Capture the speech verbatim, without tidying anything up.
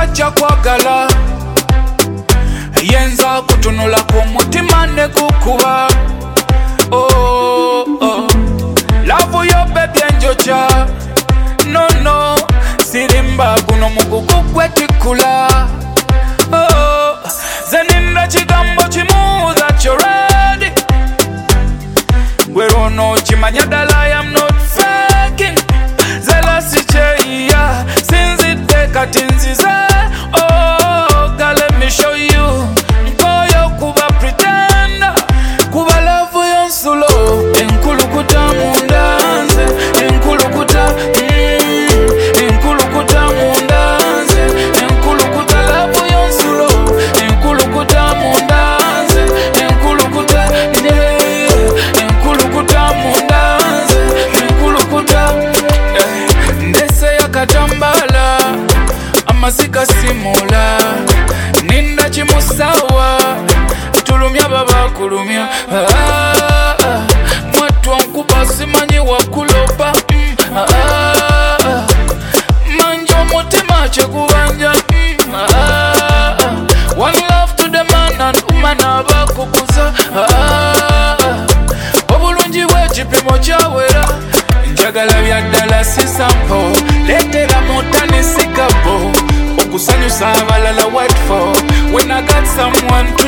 tajja kwagala yenza kutunula ku mutima ne gukuba. Oh, oh. Love yo baby enjocha. No no, sirimba guno mugugu gwetikula. Oh, zeninda chigambo chimu that you're ready. We're on no chimanya dala, I am not faking. Zela sicheya, since it take a tinziza. Oh, girl, let me show you. Koyo kuba pretender, kuba love yon solo. Enkulukuta mundanze, enkulukuta, mm, enkulukuta mundanze, enkulukuta love yon solo. Enkulukuta mundanze, enkulukuta, yeah, enkulukuta mundanze, enkulukuta. Ndese yakatambala, amasika simula. Ninda chimusawa, tulumya baba kulumya. Ah, ah, mwatu wankupa simanyi wakulopa. Mm, ah, ah, manjo mutima chekubanja. Mm, ah, ah, one love to the man and woman abakukuza. Ah, ah, obulungi bw'ekipimo kyawera. Njagala byaddala si sample, leetera mutani si gabo. Okusanyusa abalala what for? When I got someone